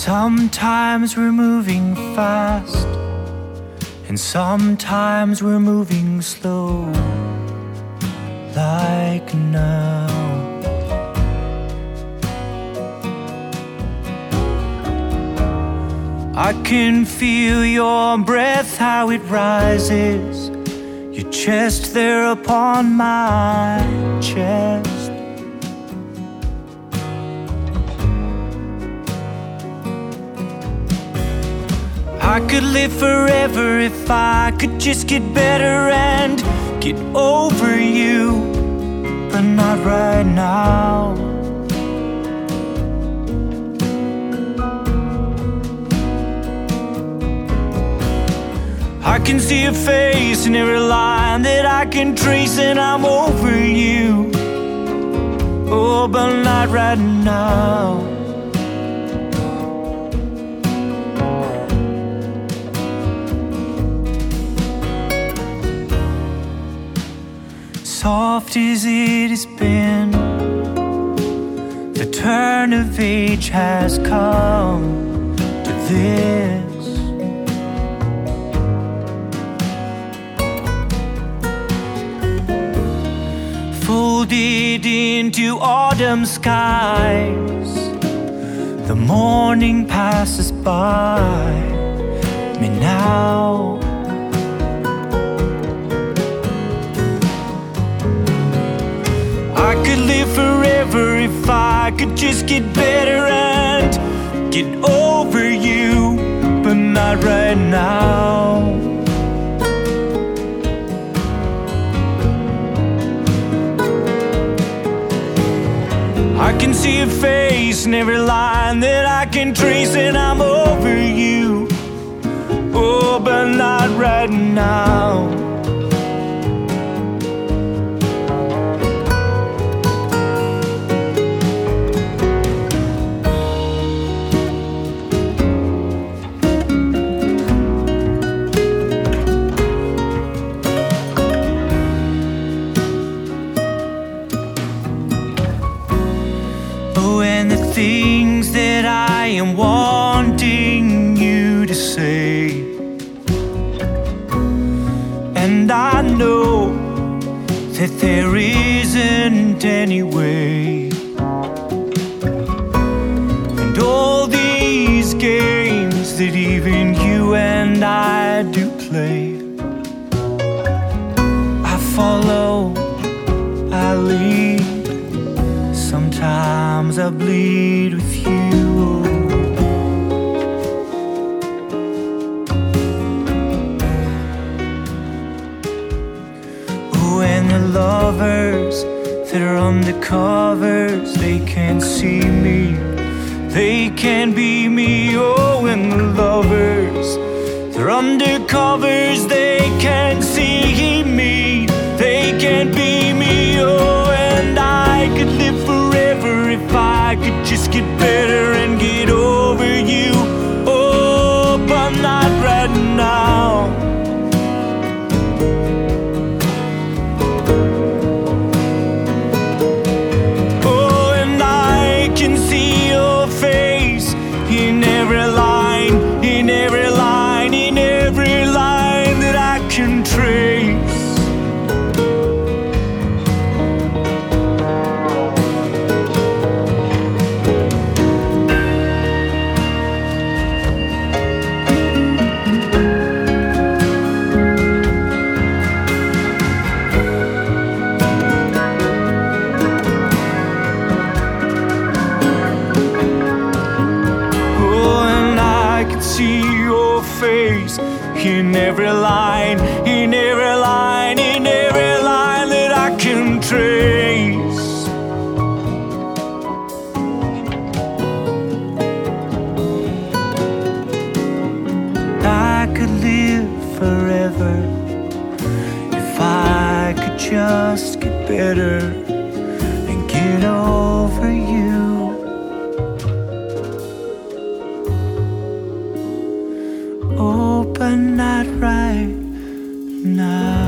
Sometimes we're moving fast, and sometimes we're moving slow, like now. I can feel your breath, how it rises, your chest there upon my chest. I could live forever if I could just get better and get over you, but not right now. I can see your face in every line that I can trace, and I'm over you, oh, but not right now. Soft as it has been, the turn of age has come to this. Folded into autumn skies, the morning passes by me now. I could live forever if I could just get better and get over you, but not right now. I can see your face in every line that I can trace, and I'm over you, oh, but not right now. And the things that I am wanting you to say, and I know that there isn't any way. And all these games that even you and I do play, I follow, I lead, sometimes I bleed with you. Oh, and the lovers that are under covers, they can't see me, they can't be me. Oh, and the lovers that are under covers, they can't see me, they can't be me. Oh, and I could live forever if I could just get better and get over you, oh, but not right now. Oh, and I can see your face in every line, in every line, in every line that I can trace. See your face in every line, in every line, in every line that I can trace. I could live forever if I could just get better and get over you. Oh, but not right now.